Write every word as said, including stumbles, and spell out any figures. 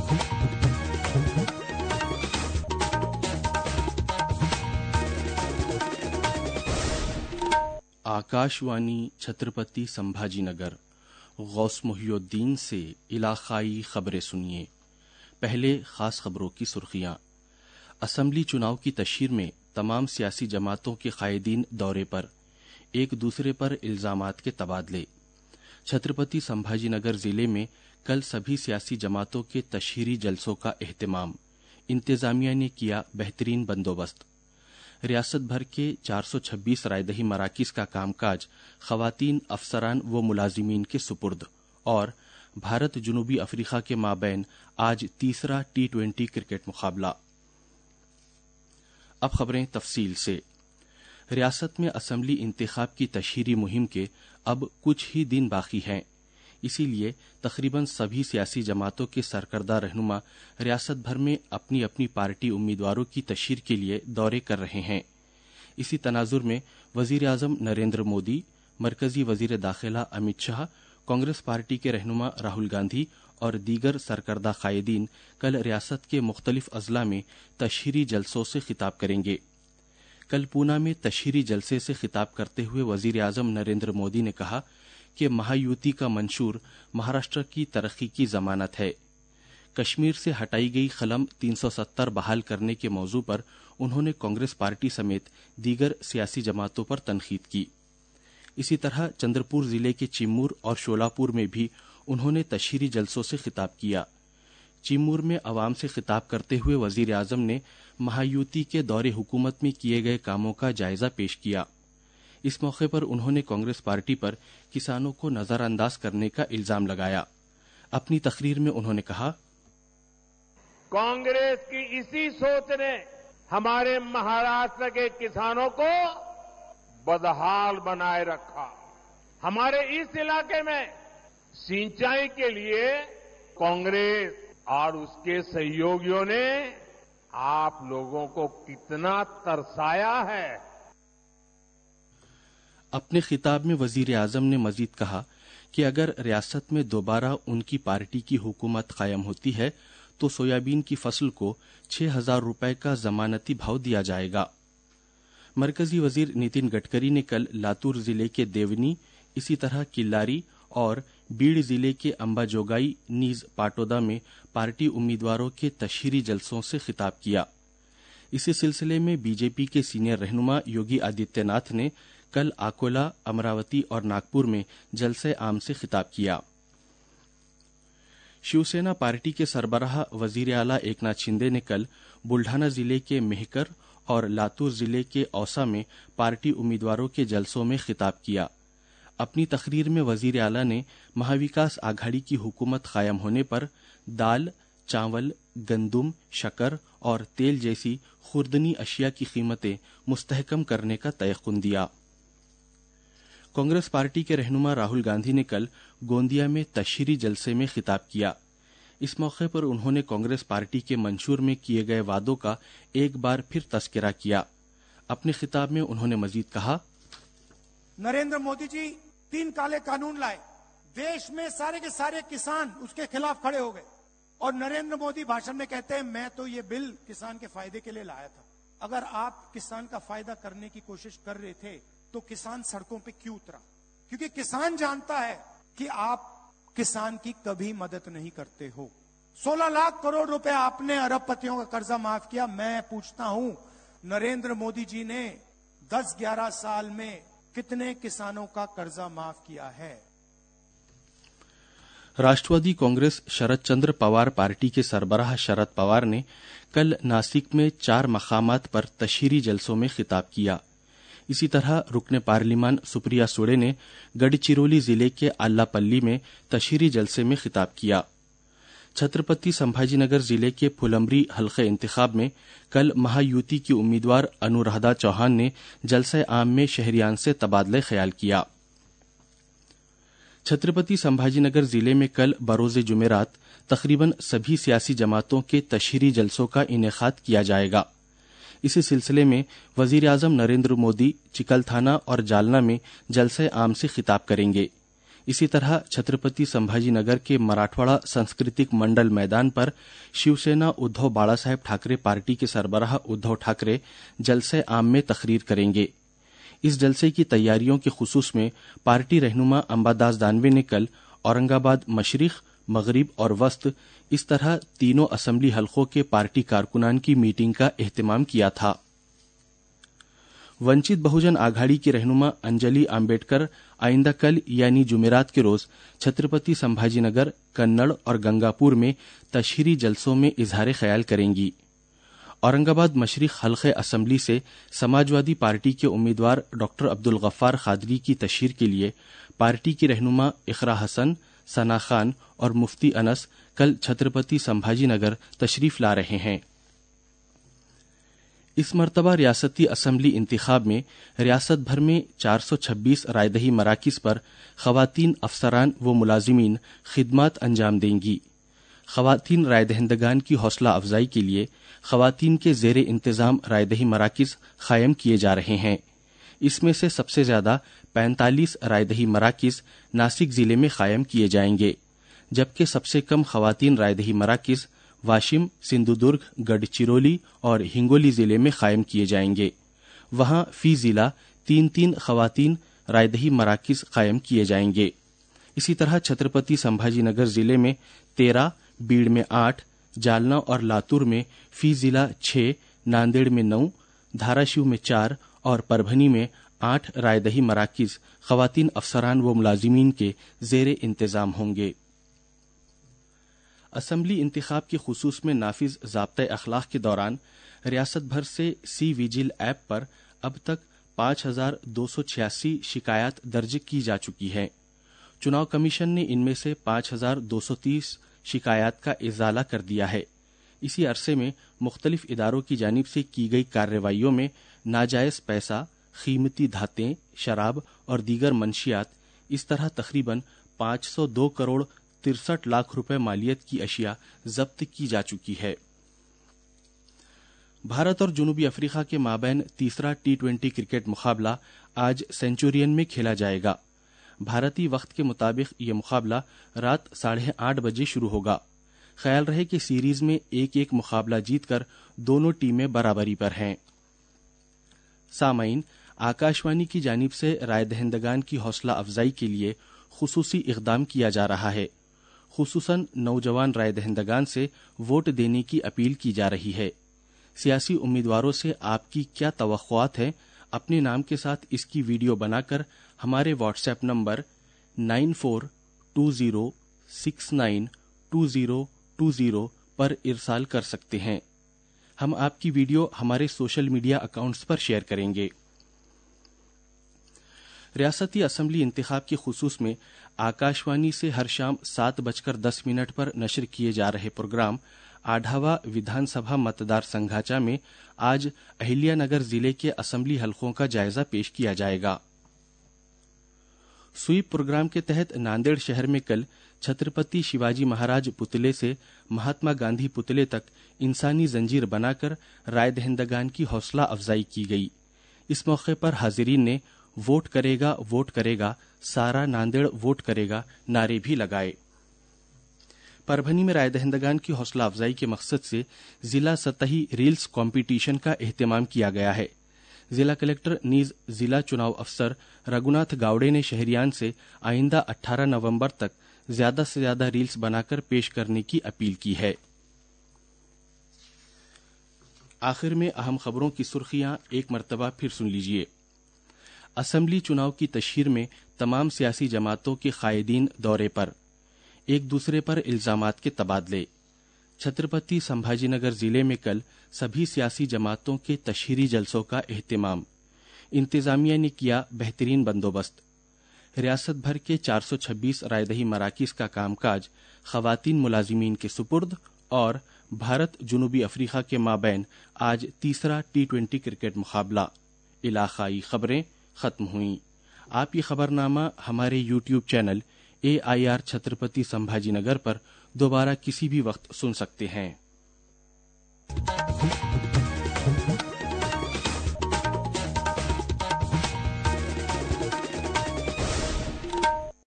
आकाशवाणी छत्रपति संभाजी नगर गौस मुहियुद्दीन से इलाकाई खबरें सुनिए। पहले खास खबरों की सुर्खियां। असम्बली चुनाव की तशहीर में तमाम सियासी जमातों के कायदीन दौरे पर, एक दूसरे पर इल्जामात के तबादले। छत्रपति संभाजी नगर जिले में कल सभी सियासी जमातों के तशहीरी जलसों का एहतमाम, इंतजामिया ने किया बेहतरीन बंदोबस्त। रियासत भर के चार सौ छब्बीस रायदही मराकिज का कामकाज खवातीन अफसरान व मुलाजिमीन के सुपुर्द। और भारत जुनूबी अफ्रीका के माबैन आज तीसरा टी ट्वेंटी क्रिकेट मुकाबला। अब खबरें तफसील से। रियासत में असम्बली इंतखाब की तशहीरी मुहिम के अब कुछ ही दिन बाकी हैं, इसीलिए तकरीबन सभी सियासी जमातों के सरकर्दा रहनुमा रियासत भर में अपनी अपनी पार्टी उम्मीदवारों की तशहीर के लिए दौरे कर रहे हैं। इसी तनाजुर में वजीर आजम नरेंद्र मोदी, मरकजी वजीर दाखिला अमित शाह, कांग्रेस पार्टी के रहनुमा राहुल गांधी और दीगर सरकर्दा कायदीन कल रियासत के मुख्तलिफ अजला में तशहीरी जलसों से खिताब करेंगे। कल पूना में तशहीरी जलसे से खिताब करते हुए वजीर आजम नरेंद्र मोदी ने कहा कि महायुति का मंशूर महाराष्ट्र की तरक्की की जमानत है। कश्मीर से हटाई गई कलम तीन सौ सत्तर बहाल करने के मौजू पर उन्होंने कांग्रेस पार्टी समेत दीगर सियासी जमातों पर तनकीद की। इसी तरह चंद्रपुर जिले के चिम्मूर और शोलापुर में भी उन्होंने तशहीरी जलसों से खिताब किया। चिम्मूर में अवाम से खिताब करते हुए वजीर आजम ने महायुति के दौरे हुकूमत में किए गए कामों का जायजा पेश किया। इस मौके पर उन्होंने कांग्रेस पार्टी पर किसानों को नजरअंदाज करने का इल्जाम लगाया। अपनी तकरीर में उन्होंने कहा, कांग्रेस की इसी सोच ने हमारे महाराष्ट्र के किसानों को बदहाल बनाए रखा। हमारे इस इलाके में सिंचाई के लिए कांग्रेस और उसके सहयोगियों ने आप लोगों को कितना तरसाया है। अपने खिताब में वजीर आजम ने मजीद कहा कि अगर रियासत में दोबारा उनकी पार्टी की हुकूमत कायम होती है तो सोयाबीन की फसल को छह हजार रुपए का जमानती भाव दिया जाएगा। मरकजी वजीर नितिन गडकरी ने कल लातूर जिले के देवनी, इसी तरह किल्लारी और बीड़ जिले के अंबाजोगाई नीज पाटोदा में पार्टी उम्मीदवारों के तशहीरी जलसों से खिताब किया। इसी सिलसिले में बीजेपी के सीनियर रहनुमा योगी आदित्यनाथ ने कल आकोला, अमरावती और नागपुर में जलसे आम से खिताब किया। शिवसेना पार्टी के सरबराह वजीर आला एकनाथ शिंदे ने कल बुल्ढाना जिले के मेहकर और लातूर जिले के औसा में पार्टी उम्मीदवारों के जलसों में खिताब किया। अपनी तकरीर में वजीर आला ने महाविकास आघाड़ी की हुकूमत कायम होने पर दाल, चावल, गंदुम, शक्कर और तेल जैसी खुर्दनी अशिया की कीमतें मुस्तहकम करने का तयक़ुन दिया। कांग्रेस पार्टी के रहनुमा राहुल गांधी ने कल गोंदिया में तशहीरी जलसे में खिताब किया। इस मौके पर उन्होंने कांग्रेस पार्टी के मंशूर में किए गए वादों का एक बार फिर तस्करा किया। अपने खिताब में उन्होंने मजीद कहा, नरेंद्र मोदी जी तीन काले कानून लाए, देश में सारे के सारे किसान उसके खिलाफ खड़े हो गए और नरेंद्र मोदी भाषण में कहते हैं मैं तो ये बिल किसान के फायदे के लिए लाया था। अगर आप किसान का फायदा करने की कोशिश कर रहे थे तो किसान सड़कों पे क्यों उतरा? क्योंकि किसान जानता है कि आप किसान की कभी मदद नहीं करते हो। सोलह लाख करोड़ रुपए आपने अरबपतियों का कर्जा माफ किया। मैं पूछता हूं, नरेंद्र मोदी जी ने दस ग्यारह साल में कितने किसानों का कर्जा माफ किया है? राष्ट्रवादी कांग्रेस शरद चंद्र पवार पार्टी के सरबराह शरद पवार ने कल नासिक में चार मकामात पर तशहीरी जलसों में खिताब किया। इसी तरह रुकने पार्लिमान सुप्रिया सुळे ने गढ़चिरौली जिले के आल्लापल्ली में तशहीरी जलसे में खिताब किया। छत्रपति संभाजीनगर जिले के फुलंब्री हल्के इंतखाब में कल महायुति की उम्मीदवार अनुराधा चौहान ने जलसे आम में शहरियान से तबादले ख्याल किया। छत्रपति संभाजीनगर जिले में कल बरोज़े जुमेरात तकरीबन सभी सियासी जमातों के तशहीरी जलसों का इनेकाद किया जाएगा। इसी सिलसिले में वजीर आजम नरेंद्र मोदी चिकलथाना और जालना में जलसे आम से खिताब करेंगे। इसी तरह छत्रपति संभाजी नगर के मराठवाड़ा सांस्कृतिक मंडल मैदान पर शिवसेना उद्धव बाला साहेब ठाकरे पार्टी के सरबराह उद्धव ठाकरे जलसे आम में तकरीर करेंगे। इस जलसे की तैयारियों के खुसूस में पार्टी रहनुमा अंबादास दानवे ने कल औरंगाबाद मशरिक, मगरिब और वस्त इस तरह तीनों असेंबली हलकों के पार्टी कारकुनान की मीटिंग का एहतमाम किया था। वंचित बहुजन आघाड़ी की रहनुमा अंजलि आम्बेडकर आइंदा कल यानी जुमेरात के रोज छत्रपति संभाजीनगर, कन्नड़ और गंगापुर में तशहीरी जलसों में इजहार ख्याल करेंगी। औरंगाबाद मशरिक हल्के असेंबली से समाजवादी पार्टी के उम्मीदवार डॉक्टर अब्दुल गफ्फार खादरी की तशहीर के लिए पार्टी की रहनुमा इकरा हसन, सना खान और मुफ्ती अनस कल छत्रपति संभाजीनगर तशरीफ ला रहे हैं। इस मरतबा रियासती असेंबली इंतखाब में रियासत भर में चार सौ छब्बीस रायदही मराकिज पर खवातीन अफसरान व मुलाजिमीन खिदमात अंजाम देंगी। खवातीन रायदहिंदगान की हौसला अफजाई के लिए खवातीन के जेर इंतजाम रायदही मराकिज कायम किए जा रहे हैं। इसमें से सबसे ज्यादा पैंतालीस रायदही मराकिज नासिक जिले में कायम किए जाएंगे, जबकि सबसे कम खवातीन रायदही मराकिज वाशिम, सिंधुदुर्ग, गढ़चिरौली और हिंगोली जिले में कायम किए जाएंगे। वहां फी जिला तीन तीन खवातीन रायदही मराकिज कायम किए जाएंगे। इसी तरह छत्रपति संभाजीनगर जिले में तेरह, बीड़ में आठ, जालना और लातूर में फी जिला छह, नांदेड़ में नौ, धाराशिव में चार और परभनी में आठ रायदही मराकिज खवातीन अफसरान व मुलाजिमीन के जेर इंतजाम होंगे। असेंबली इंतखाब के खुसूस में नाफिज ज़ाब्ता अखलाक के दौरान रियासत भर से सी विजिल ऐप पर अब तक पांच हजार दो सौ छियासी शिकायत दर्ज की जा चुकी है। चुनाव कमीशन ने इनमें से पांच हजार दो सौ तीस शिकायत का इजाला कर दिया है। इसी अरसे में मुख्तलिफ इदारों की जानिब से की गई कार्रवाइयों में नाजायज पैसा, कीमती धातें, शराब और दीगर मंशियात, इस तरह तकरीबन पांच सौ दो करोड़ तिरसठ लाख रुपए मालियत की अशिया जब्त की जा चुकी है। भारत और जनूबी अफ्रीका के माबैन तीसरा टी ट्वेंटी क्रिकेट मुकाबला आज सेंचुरियन में खेला जाएगा। भारतीय वक्त के मुताबिक ये मुकाबला रात साढ़े आठ बजे शुरू होगा। ख्याल रहे कि सीरीज में एक एक मुकाबला जीतकर दोनों टीमें बराबरी पर हैं। सामाइन, आकाशवाणी की जानिब से रायदहिंदगान की हौसला अफजाई के लिए खुसूसी इक़दाम किया जा रहा है। खुसूसन नौजवान रायदहिंदगान से वोट देने की अपील की जा रही है। सियासी उम्मीदवारों से आपकी क्या तवक्कुआत है, अपने नाम के साथ इसकी वीडियो बनाकर हमारे WhatsApp number nine four two zero six nine two zero two zero पर इरसाल कर सकते हैं। हम आपकी वीडियो हमारे सोशल मीडिया अकाउंट्स पर शेयर करेंगे। रियासती असेंबली इंतखाब के खुसूस में आकाशवाणी से हर शाम सात बजकर दस मिनट पर नशर किए जा रहे प्रोग्राम आढ़ावा विधानसभा मतदार संघाचा में आज अहिल्यानगर जिले के असेंबली हलकों का जायजा पेश किया जाएगा। स्वीप प्रोग्राम के तहत नांदेड़ शहर में कल छत्रपति शिवाजी महाराज पुतले से महात्मा गांधी पुतले तक इंसानी जंजीर बनाकर रायदहिंदगान की हौसला अफजाई की गई। इस मौके पर हाजिरीन ने वोट करेगा वोट करेगा, सारा नांदेड़ वोट करेगा नारे भी लगाए। परभनी में रायदहिंदगान की हौसला अफजाई के मकसद से जिला सतही रील्स कॉम्पिटिशन का एहतमाम किया गया है। जिला कलेक्टर नीज जिला चुनाव अफसर रघुनाथ गावड़े ने शहरियान से आइंदा अठारह नवंबर तक ज्यादा से ज्यादा रील्स बनाकर पेश करने की अपील की है। आखिर में अहम खबरों की सुर्खियां एक मरतबा फिर सुन लीजिए। असेंबली चुनाव की तशहीर में तमाम सियासी जमातों के कायदीन दौरे पर, एक दूसरे पर इल्जामात के तबादले। छत्रपति संभाजीनगर जिले में कल सभी सियासी जमातों के तशहीरी जलसों का एहतमाम। इंतजामिया ने किया बेहतरीन बंदोबस्त। रियासत भर के चार सौ छब्बीस रायदही मराकिज का कामकाज खवातीन मुलाजिमीन के सुपुर्द। और भारत जनूबी अफ्रीका के माबैन आज तीसरा टी ट्वेंटी क्रिकेट मुकाबला। इलाकाई खबरें खत्म हुई। आप ये खबरनामा हमारे YouTube channel A I R Chhatrapati Sambhajinagar पर दोबारा किसी भी वक्त सुन सकते हैं।